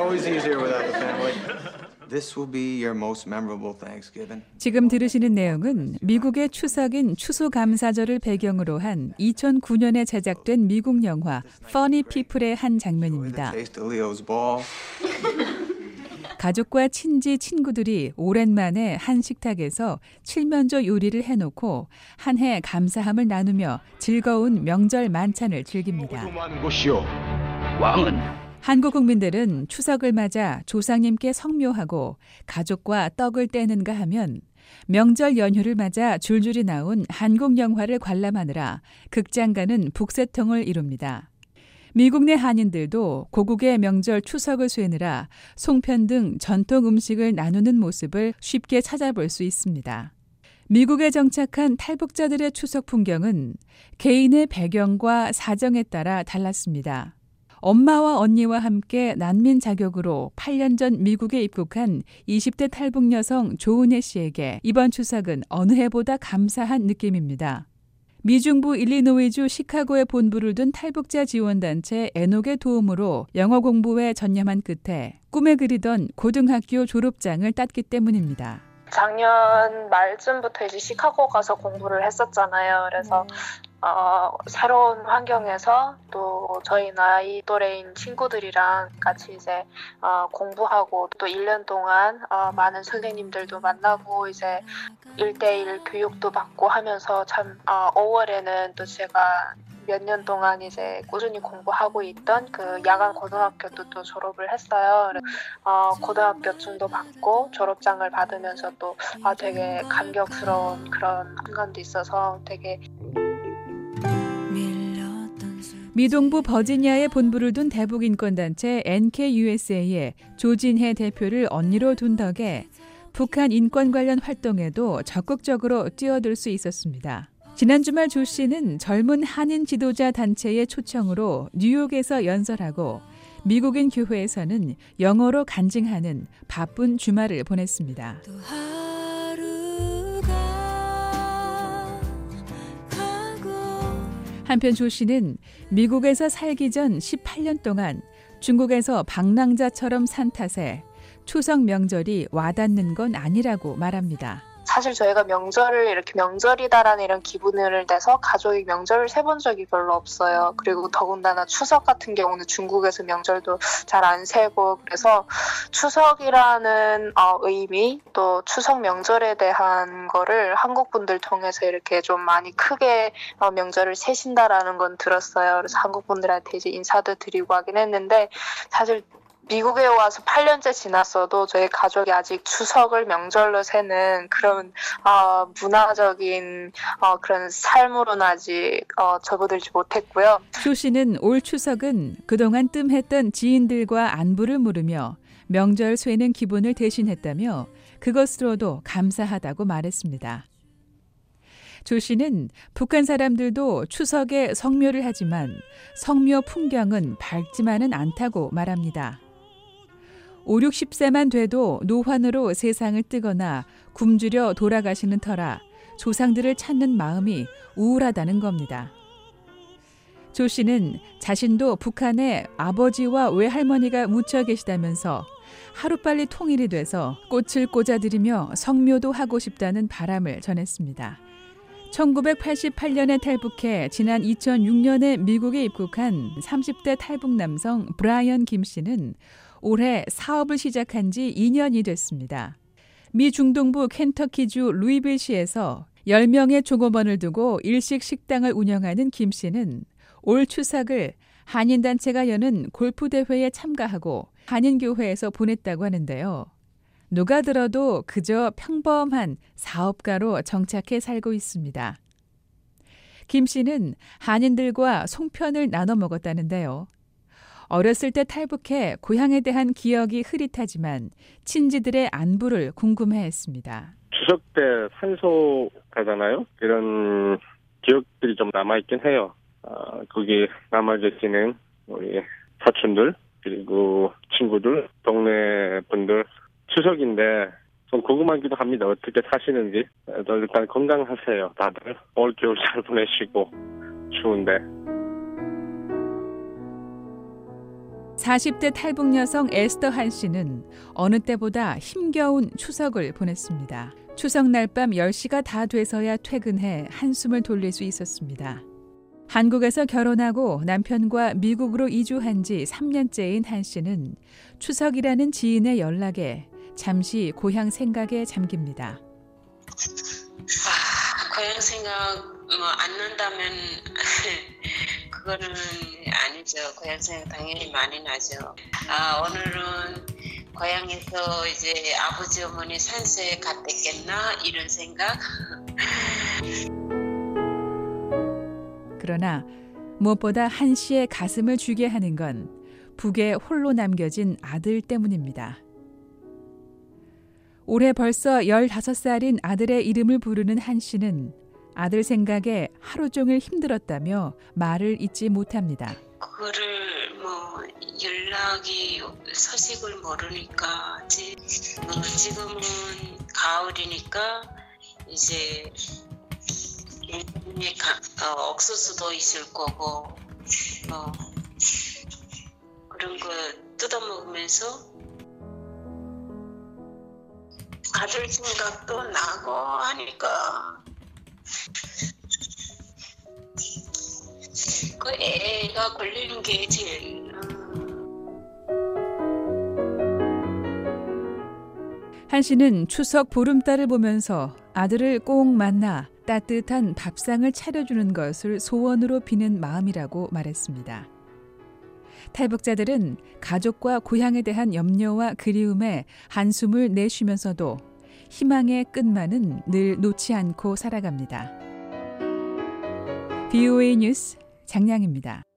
always easier without the family. This will be your most memorable Thanksgiving. 지금 들으시는 내용은 미국의 추석인 추수감사절을 배경으로 한 2009년에 제작된 미국 영화 Funny People의 한 장면입니다. 가족과 친지, 친구들이 오랜만에 한 식탁에서 칠면조 요리를 해놓고 한 해 감사함을 나누며 즐거운 명절 만찬을 즐깁니다. 왕은 한국 국민들은 추석을 맞아 조상님께 성묘하고 가족과 떡을 떼는가 하면 명절 연휴를 맞아 줄줄이 나온 한국 영화를 관람하느라 극장 가는 북새통을 이룹니다. 미국 내 한인들도 고국의 명절 추석을 쇠느라 송편 등 전통 음식을 나누는 모습을 쉽게 찾아볼 수 있습니다. 미국에 정착한 탈북자들의 추석 풍경은 개인의 배경과 사정에 따라 달랐습니다. 엄마와 언니와 함께 난민 자격으로 8년 전 미국에 입국한 20대 탈북 여성 조은혜 씨에게 이번 추석은 어느 해보다 감사한 느낌입니다. 미중부 일리노이주 시카고에 본부를 둔 탈북자 지원단체 에녹의 도움으로 영어 공부에 전념한 끝에 꿈에 그리던 고등학교 졸업장을 땄기 때문입니다. 작년 말쯤부터 이제 시카고 가서 공부를 했었잖아요. 그래서 새로운 환경에서 또 저희 나이 또래인 친구들이랑 같이 이제 공부하고 또 1년 동안 많은 선생님들도 만나고 이제 1대1 교육도 받고 하면서 참 5월에는 또 제가 몇 년 동안 이제 꾸준히 공부하고 있던 그 야간 고등학교도 또 졸업을 했어요. 고등학교증도 받고 졸업장을 받으면서 또 되게 감격스러운 그런 순간도 있어서 되게 미동부 버지니아에 본부를 둔 대북 인권단체 NKUSA의 조진혜 대표를 언니로 둔 덕에 북한 인권 관련 활동에도 적극적으로 뛰어들 수 있었습니다. 지난 주말 조 씨는 젊은 한인 지도자 단체의 초청으로 뉴욕에서 연설하고 미국인 교회에서는 영어로 간증하는 바쁜 주말을 보냈습니다. 한편 조 씨는 미국에서 살기 전 18년 동안 중국에서 방랑자처럼 산 탓에 추석 명절이 와닿는 건 아니라고 말합니다. 사실 저희가 명절을 이렇게 명절이다라는 이런 기분을 내서 가족이 명절을 세본 적이 별로 없어요. 그리고 더군다나 추석 같은 경우는 중국에서 명절도 잘 안 세고 그래서 추석이라는 의미 또 추석 명절에 대한 거를 한국 분들 통해서 이렇게 좀 많이 크게 명절을 세신다라는 건 들었어요. 그래서 한국 분들한테 이제 인사도 드리고 하긴 했는데 사실 미국에 와서 8년째 지났어도 저희 가족이 아직 추석을 명절로 세는 그런 문화적인 그런 삶으로는 아직 접어들지 못했고요. 조 씨는 올 추석은 그동안 뜸했던 지인들과 안부를 물으며 명절 쇠는 기분을 대신했다며 그것으로도 감사하다고 말했습니다. 조 씨는 북한 사람들도 추석에 성묘를 하지만 성묘 풍경은 밝지만은 않다고 말합니다. 5, 60세만 돼도 노환으로 세상을 뜨거나 굶주려 돌아가시는 터라 조상들을 찾는 마음이 우울하다는 겁니다. 조 씨는 자신도 북한에 아버지와 외할머니가 묻혀 계시다면서 하루빨리 통일이 돼서 꽃을 꽂아드리며 성묘도 하고 싶다는 바람을 전했습니다. 1988년에 탈북해 지난 2006년에 미국에 입국한 30대 탈북 남성 브라이언 김 씨는 올해 사업을 시작한 지 2년이 됐습니다. 미 중동부 켄터키주 루이빌시에서 10명의 종업원을 두고 일식 식당을 운영하는 김 씨는 올 추석을 한인단체가 여는 골프대회에 참가하고 한인교회에서 보냈다고 하는데요. 누가 들어도 그저 평범한 사업가로 정착해 살고 있습니다. 김 씨는 한인들과 송편을 나눠 먹었다는데요. 어렸을 때 탈북해 고향에 대한 기억이 흐릿하지만 친지들의 안부를 궁금해했습니다. 추석 때 산소 가잖아요. 이런 기억들이 좀 남아있긴 해요. 거기 남아 계시는 우리 사촌들 그리고 친구들, 동네 분들 추석인데 좀 궁금하기도 합니다. 어떻게 사시는지. 일단 건강하세요. 다들 올 겨울 잘 보내시고 추운데. 40대 탈북 여성 에스더 한 씨는 어느 때보다 힘겨운 추석을 보냈습니다. 추석 날 밤 10시가 다 돼서야 퇴근해 한숨을 돌릴 수 있었습니다. 한국에서 결혼하고 남편과 미국으로 이주한 지 3년째인 한 씨는 추석이라는 지인의 연락에 잠시 고향 생각에 잠깁니다. 고향 생각 안 난다면 그거는 아니죠. 고향 생각 당연히 많이 나죠. 오늘은 고향에서 이제 아버지 어머니 산소에 갔댔겠나 이런 생각. 그러나 무엇보다 한 씨의 가슴을 쥐게 하는 건 북에 홀로 남겨진 아들 때문입니다. 올해 벌써 15살인 아들의 이름을 부르는 한 씨는 아들 생각에 하루 종일 힘들었다며 말을 잇지 못합니다. 그거를 연락이 소식을 모르니까 지금은 가을이니까 이제 옥수수도 있을 거고 그런 거 뜯어먹으면서 아들 생각도 나고 하니까 그 애가 걸리는 게 제일 한 씨는 추석 보름달을 보면서 아들을 꼭 만나 따뜻한 밥상을 차려주는 것을 소원으로 비는 마음이라고 말했습니다. 탈북자들은 가족과 고향에 대한 염려와 그리움에 한숨을 내쉬면서도 희망의 끝만은 늘 놓지 않고 살아갑니다. BOA 뉴스 장량입니다.